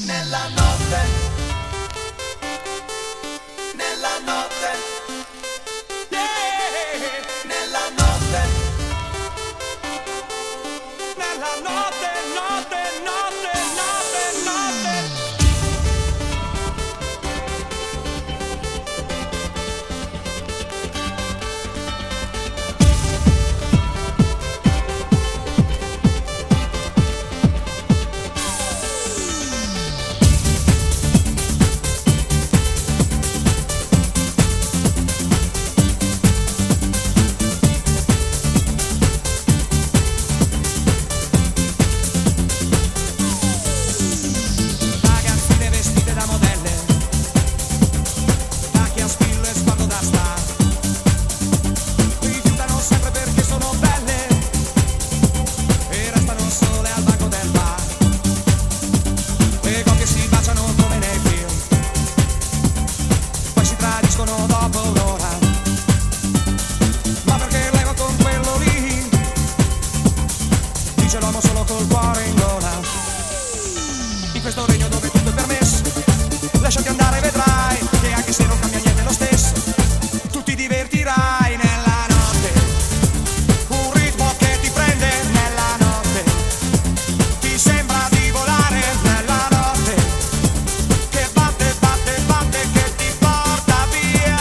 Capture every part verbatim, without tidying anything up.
nella notte, nella notte, yeah, nella notte, nella notte, notte, notte, notte, notte. Dopo un'ora, ma perché leva con quello lì? Dice l'uomo solo col cuore in gola. In questo regno dove tutto è permesso, lasciati andare, vedrai che anche se non cambia niente è lo stesso, tu ti divertirai nella notte. Un ritmo che ti prende nella notte, ti sembra di volare nella notte, che batte, batte, batte, che ti porta via.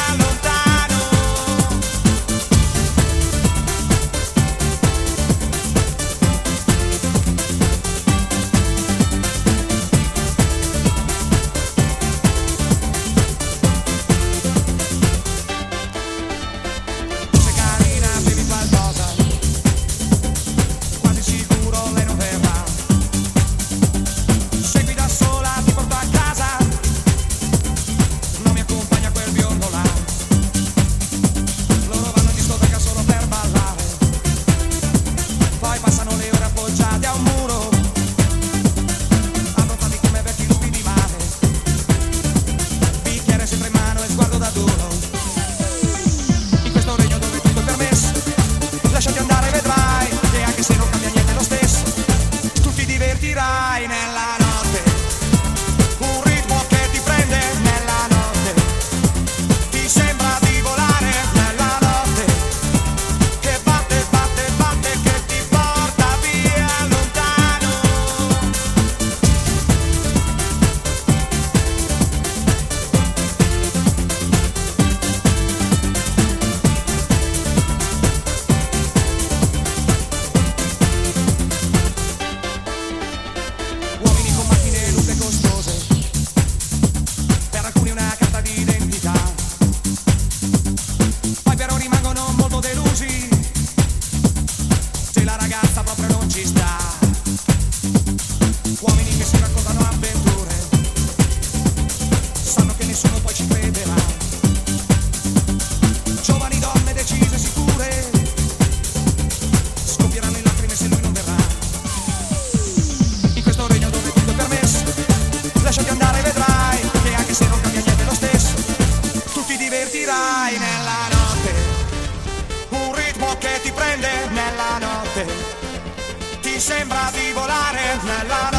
Lasciati andare, vedrai che anche se non cambia niente è lo stesso, tu ti divertirai nella notte. Un ritmo che ti prende nella notte, ti sembra di volare nella notte, che batte, batte, batte, che ti porta via lontano. Uomini che si raccontano avventure, sanno che nessuno poi ci crederà. Giovani donne decise e sicure, scoppieranno in lacrime se lui non verrà. In questo regno dove tutto è permesso, lasciati andare, vedrai che anche se non cambia niente è lo stesso, tu ti divertirai nella notte. Un ritmo che ti prende nella notte, ti sembra di volare nella notte.